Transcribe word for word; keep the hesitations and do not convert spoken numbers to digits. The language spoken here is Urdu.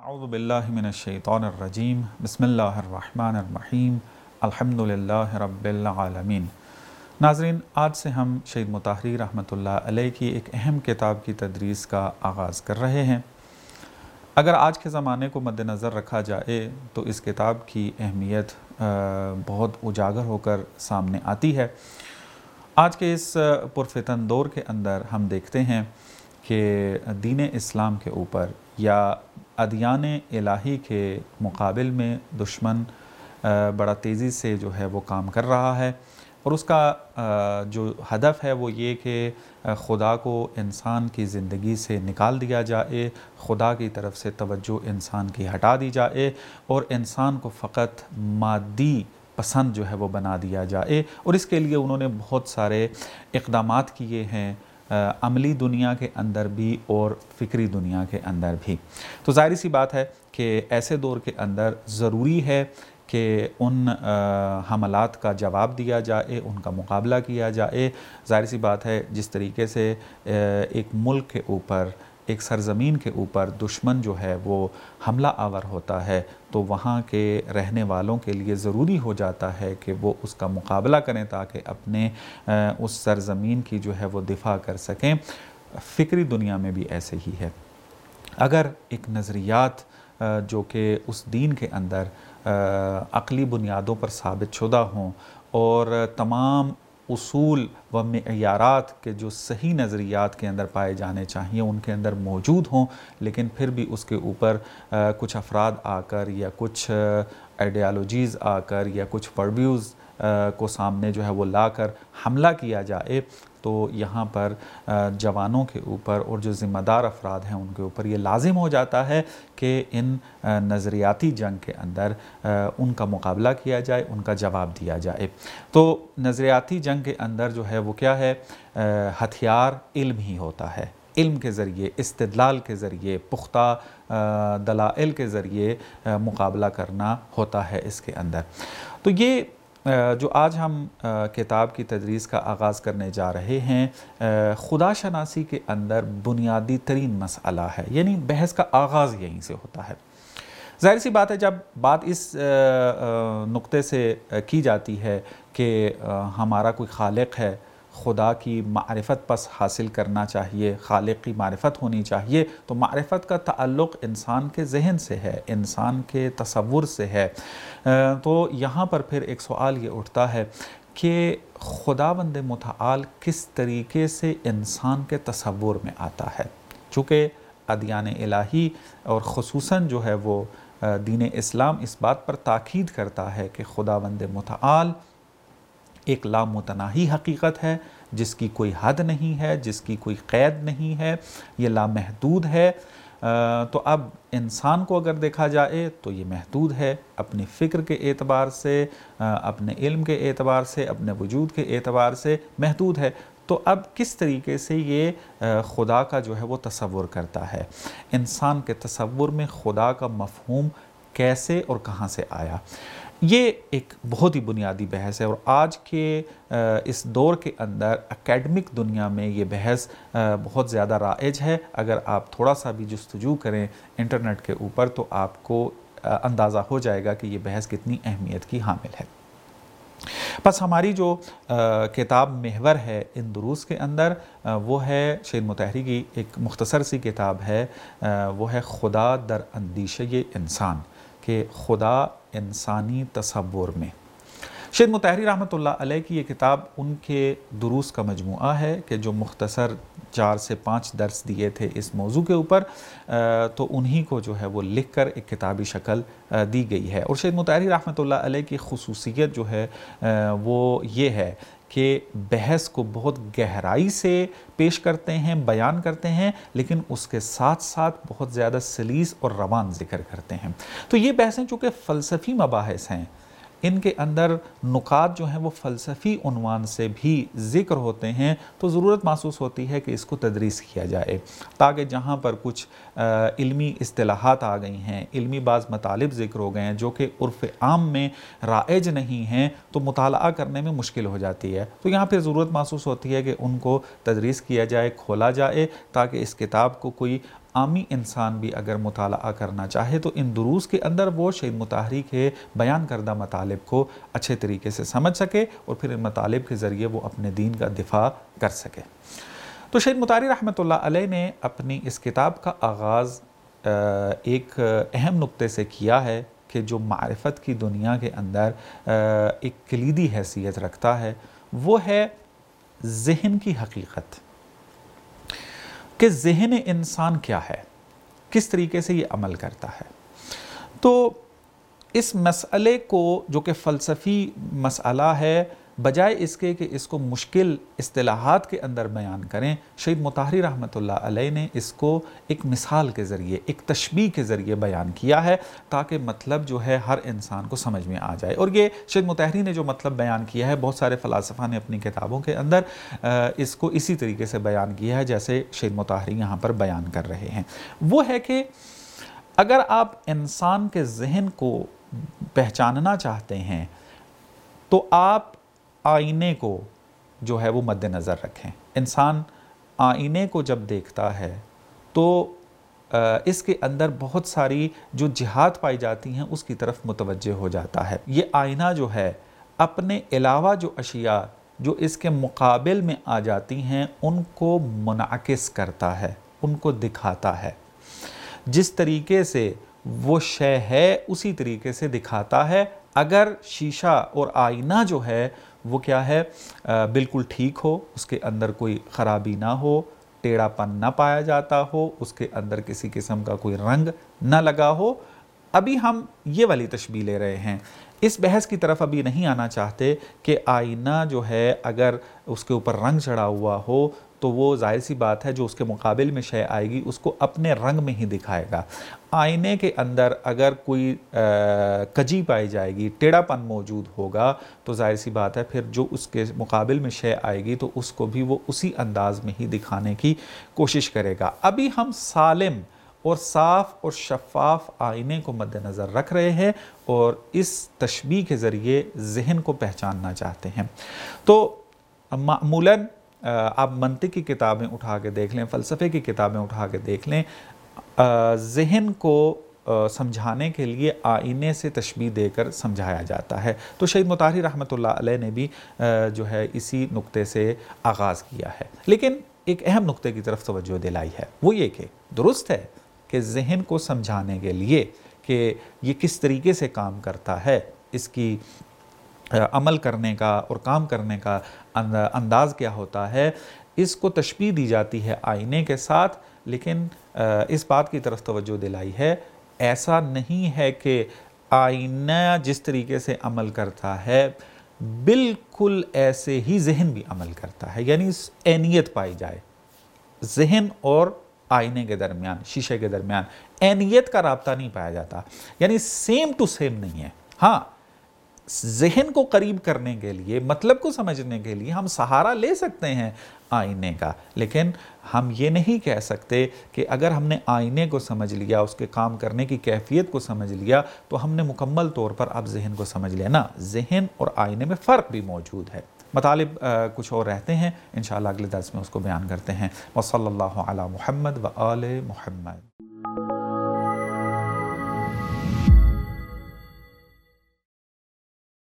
اعوذ باللہ من الشیطان الرجیم بسم اللہ الرحمن الرحیم الحمدللہ رب العالمین۔ ناظرین، آج سے ہم شہید مطہری رحمۃ اللہ علیہ کی ایک اہم کتاب کی تدریس کا آغاز کر رہے ہیں۔ اگر آج کے زمانے کو مد نظر رکھا جائے تو اس کتاب کی اہمیت بہت اجاگر ہو کر سامنے آتی ہے۔ آج کے اس پرفتن دور کے اندر ہم دیکھتے ہیں کہ دین اسلام کے اوپر یا ادیان الہی کے مقابل میں دشمن بڑا تیزی سے جو ہے وہ کام کر رہا ہے، اور اس کا جو ہدف ہے وہ یہ کہ خدا کو انسان کی زندگی سے نکال دیا جائے، خدا کی طرف سے توجہ انسان کی ہٹا دی جائے اور انسان کو فقط مادی پسند جو ہے وہ بنا دیا جائے۔ اور اس کے لیے انہوں نے بہت سارے اقدامات کیے ہیں، عملی دنیا کے اندر بھی اور فکری دنیا کے اندر بھی۔ تو ظاہر سی بات ہے کہ ایسے دور کے اندر ضروری ہے کہ ان حملات کا جواب دیا جائے، ان کا مقابلہ کیا جائے۔ ظاہر سی بات ہے جس طریقے سے ایک ملک کے اوپر، ایک سرزمین کے اوپر دشمن جو ہے وہ حملہ آور ہوتا ہے تو وہاں کے رہنے والوں کے لیے ضروری ہو جاتا ہے کہ وہ اس کا مقابلہ کریں تاکہ اپنے اس سرزمین کی جو ہے وہ دفاع کر سکیں۔ فکری دنیا میں بھی ایسے ہی ہے۔ اگر ایک نظریات جو کہ اس دین کے اندر عقلی بنیادوں پر ثابت شدہ ہوں اور تمام اصول و معیارات کے جو صحیح نظریات کے اندر پائے جانے چاہیے ان کے اندر موجود ہوں، لیکن پھر بھی اس کے اوپر کچھ افراد آ کر یا کچھ آئیڈیالوجیز آ کر یا کچھ ورڈیوز کو سامنے جو ہے وہ لا کر حملہ کیا جائے تو یہاں پر جوانوں کے اوپر اور جو ذمہ دار افراد ہیں ان کے اوپر یہ لازم ہو جاتا ہے کہ ان نظریاتی جنگ کے اندر ان کا مقابلہ کیا جائے، ان کا جواب دیا جائے۔ تو نظریاتی جنگ کے اندر جو ہے وہ کیا ہے، ہتھیار علم ہی ہوتا ہے۔ علم کے ذریعے، استدلال کے ذریعے، پختہ دلائل کے ذریعے مقابلہ کرنا ہوتا ہے اس کے اندر۔ تو یہ جو آج ہم کتاب کی تدریس کا آغاز کرنے جا رہے ہیں، خدا شناسی کے اندر بنیادی ترین مسئلہ ہے، یعنی بحث کا آغاز یہیں سے ہوتا ہے۔ ظاہر سی بات ہے جب بات اس نقطے سے کی جاتی ہے کہ ہمارا کوئی خالق ہے، خدا کی معرفت پس حاصل کرنا چاہیے، خالق کی معرفت ہونی چاہیے، تو معرفت کا تعلق انسان کے ذہن سے ہے، انسان کے تصور سے ہے۔ تو یہاں پر پھر ایک سوال یہ اٹھتا ہے کہ خداوند متعال کس طریقے سے انسان کے تصور میں آتا ہے؟ چونکہ ادیان الہی اور خصوصاً جو ہے وہ دین اسلام اس بات پر تاکید کرتا ہے کہ خداوند متعال ایک لامتناہی حقیقت ہے، جس کی کوئی حد نہیں ہے، جس کی کوئی قید نہیں ہے، یہ لامحدود ہے۔ تو اب انسان کو اگر دیکھا جائے تو یہ محدود ہے، اپنی فکر کے اعتبار سے، اپنے علم کے اعتبار سے، اپنے وجود کے اعتبار سے محدود ہے۔ تو اب کس طریقے سے یہ خدا کا جو ہے وہ تصور کرتا ہے؟ انسان کے تصور میں خدا کا مفہوم کیسے اور کہاں سے آیا؟ یہ ایک بہت ہی بنیادی بحث ہے، اور آج کے اس دور کے اندر اکیڈمک دنیا میں یہ بحث بہت زیادہ رائج ہے۔ اگر آپ تھوڑا سا بھی جستجو کریں انٹرنیٹ کے اوپر تو آپ کو اندازہ ہو جائے گا کہ یہ بحث کتنی اہمیت کی حامل ہے۔ بس ہماری جو کتاب محور ہے ان دروس کے اندر وہ ہے شہید مطہری کی ایک مختصر سی کتاب ہے، وہ ہے خدا در اندیشہ انسان، کہ خدا انسانی تصور میں۔ شہید مطہری رحمۃ اللہ علیہ کی یہ کتاب ان کے دروس کا مجموعہ ہے کہ جو مختصر چار سے پانچ درس دیے تھے اس موضوع کے اوپر، تو انہی کو جو ہے وہ لکھ کر ایک کتابی شکل دی گئی ہے۔ اور شہید مطہری رحمۃ اللہ علیہ کی خصوصیت جو ہے وہ یہ ہے کہ بحث کو بہت گہرائی سے پیش کرتے ہیں، بیان کرتے ہیں، لیکن اس کے ساتھ ساتھ بہت زیادہ سلیس اور روان ذکر کرتے ہیں۔ تو یہ بحثیں چونکہ فلسفی مباحث ہیں، ان کے اندر نکات جو ہیں وہ فلسفی عنوان سے بھی ذکر ہوتے ہیں، تو ضرورت محسوس ہوتی ہے کہ اس کو تدریس کیا جائے تاکہ جہاں پر کچھ علمی اصطلاحات آ گئی ہیں، علمی بعض مطالب ذکر ہو گئے ہیں جو کہ عرف عام میں رائج نہیں ہیں تو مطالعہ کرنے میں مشکل ہو جاتی ہے، تو یہاں پھر ضرورت محسوس ہوتی ہے کہ ان کو تدریس کیا جائے، کھولا جائے، تاکہ اس کتاب کو کوئی عامی انسان بھی اگر مطالعہ کرنا چاہے تو ان دروس کے اندر وہ شہید مطہری کے بیان کردہ مطالب کو اچھے طریقے سے سمجھ سکے اور پھر ان مطالب کے ذریعے وہ اپنے دین کا دفاع کر سکے۔ تو شہید مطہری رحمۃ اللہ علیہ نے اپنی اس کتاب کا آغاز ایک اہم نقطے سے کیا ہے کہ جو معرفت کی دنیا کے اندر ایک کلیدی حیثیت رکھتا ہے، وہ ہے ذہن کی حقیقت، کہ ذہن انسان کیا ہے، کس طریقے سے یہ عمل کرتا ہے۔ تو اس مسئلے کو جو کہ فلسفی مسئلہ ہے، بجائے اس کے کہ اس کو مشکل اصطلاحات کے اندر بیان کریں، شہید مطہری رحمۃ اللہ علیہ نے اس کو ایک مثال کے ذریعے، ایک تشبیہ کے ذریعے بیان کیا ہے تاکہ مطلب جو ہے ہر انسان کو سمجھ میں آ جائے۔ اور یہ شہید مطہری نے جو مطلب بیان کیا ہے، بہت سارے فلاسفہ نے اپنی کتابوں کے اندر اس کو اسی طریقے سے بیان کیا ہے جیسے شہید مطہری یہاں پر بیان کر رہے ہیں۔ وہ ہے کہ اگر آپ انسان کے ذہن کو پہچاننا چاہتے ہیں تو آپ آئینے کو جو ہے وہ مد نظر رکھیں۔ انسان آئینے کو جب دیکھتا ہے تو اس کے اندر بہت ساری جو جہات پائی جاتی ہیں اس کی طرف متوجہ ہو جاتا ہے۔ یہ آئینہ جو ہے اپنے علاوہ جو اشیاء جو اس کے مقابل میں آ جاتی ہیں ان کو منعکس کرتا ہے، ان کو دکھاتا ہے۔ جس طریقے سے وہ شے ہے اسی طریقے سے دکھاتا ہے۔ اگر شیشہ اور آئینہ جو ہے وہ کیا ہے بالکل ٹھیک ہو، اس کے اندر کوئی خرابی نہ ہو، ٹیڑھا پن نہ پایا جاتا ہو، اس کے اندر کسی قسم کا کوئی رنگ نہ لگا ہو، ابھی ہم یہ والی تشبیہ لے رہے ہیں، اس بحث کی طرف ابھی نہیں آنا چاہتے کہ آئینہ جو ہے اگر اس کے اوپر رنگ چڑھا ہوا ہو تو وہ ظاہر سی بات ہے جو اس کے مقابل میں شے آئے گی اس کو اپنے رنگ میں ہی دکھائے گا۔ آئینے کے اندر اگر کوئی کجی پائی جائے گی، ٹیڑھا پن موجود ہوگا تو ظاہر سی بات ہے پھر جو اس کے مقابل میں شے آئے گی تو اس کو بھی وہ اسی انداز میں ہی دکھانے کی کوشش کرے گا۔ ابھی ہم سالم اور صاف اور شفاف آئینے کو مد نظر رکھ رہے ہیں اور اس تشبیہ کے ذریعے ذہن کو پہچاننا چاہتے ہیں۔ تو معمولاً آپ منطق کی کتابیں اٹھا کے دیکھ لیں، فلسفے کی کتابیں اٹھا کے دیکھ لیں، ذہن کو سمجھانے کے لیے آئینے سے تشبیہ دے کر سمجھایا جاتا ہے۔ تو شہید مطہری رحمۃ اللہ علیہ نے بھی جو ہے اسی نقطے سے آغاز کیا ہے، لیکن ایک اہم نقطے کی طرف توجہ دلائی ہے، وہ یہ کہ درست ہے کہ ذہن کو سمجھانے کے لیے کہ یہ کس طریقے سے کام کرتا ہے، اس کی عمل کرنے کا اور کام کرنے کا انداز کیا ہوتا ہے، اس کو تشبیہ دی جاتی ہے آئینے کے ساتھ، لیکن اس بات کی طرف توجہ دلائی ہے ایسا نہیں ہے کہ آئینہ جس طریقے سے عمل کرتا ہے بالکل ایسے ہی ذہن بھی عمل کرتا ہے، یعنی عینیت پائی جائے ذہن اور آئینے کے درمیان، شیشے کے درمیان عینیت کا رابطہ نہیں پایا جاتا، یعنی سیم ٹو سیم نہیں ہے۔ ہاں ذہن کو قریب کرنے کے لیے، مطلب کو سمجھنے کے لیے ہم سہارا لے سکتے ہیں آئینے کا، لیکن ہم یہ نہیں کہہ سکتے کہ اگر ہم نے آئینے کو سمجھ لیا، اس کے کام کرنے کی کیفیت کو سمجھ لیا تو ہم نے مکمل طور پر اب ذہن کو سمجھ لیا۔ نا، ذہن اور آئینے میں فرق بھی موجود ہے۔ مطالب کچھ اور رہتے ہیں، انشاءاللہ اگلے درس میں اس کو بیان کرتے ہیں۔ وصلی اللہ علی محمد و آل محمد۔